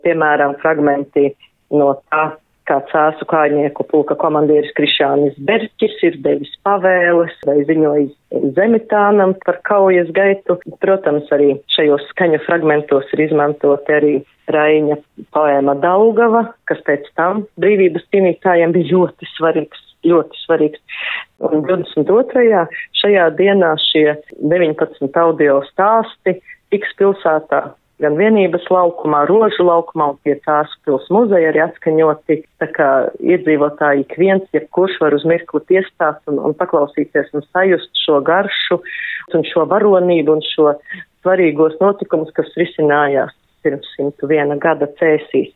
piemēram, fragmenti no tā, kā cēsu kājnieku pulka komandieris Krišānis Berķis ir devis pavēles vai ziņojis Zemitānam par kaujas gaitu. Protams, arī šajos skaņu fragmentos ir izmantoti arī Raiņa poēma Daugava, kas pēc tam brīvības cīnītājiem bija ļoti svarīgs. Un 22. šajā dienā šie 19 audio stāsti tiks pilsētā gan Vienības laukumā, Rožu laukumā un pie Cēsu pils muzeja arī atskaņoti, tā kā iedzīvotāji ik viens, jebkurš var uz mirkli piestāt un paklausīties un sajust šo garšu un šo varonību un šo svarīgos notikumus, kas risinājās pirms 101 gada Cēsīs.